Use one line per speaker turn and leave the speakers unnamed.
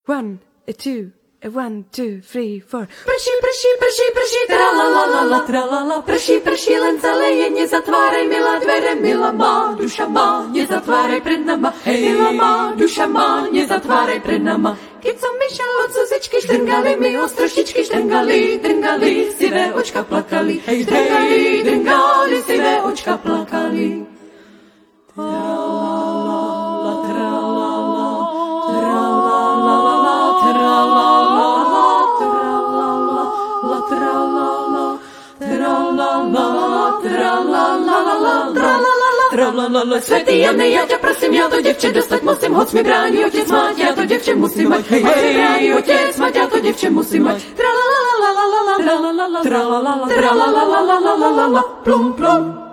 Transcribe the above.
1, 2, 1, 2, 3, 4.
Prší, prší, prší, prší, tralalalala, tralala. Prší, prší, len zaleje, nezatvárej, milá dvere, milá má, duša má, nezatvárej pred nama. Milá má, duša má, nezatvárej pred nama. Keď som myšel od Zuzičky, štrngali mi ostroštičky, štrngali, drngali, sivé očka plakali. Štrngali, drngali, sivé očka plakali. Tralala, tralala, tralala, tralala, tralala, tralala, tralala, tralala, tralala. Svätý Jane, ja ťa prosím, ja to devče dostať musím, hoď mi bráni otec mať, ja to devče musím mať. Hoď mi bráni otec mať, ja to devče musím mať. Tralala, tralala, tralala, tralala, tralala, plum, plum.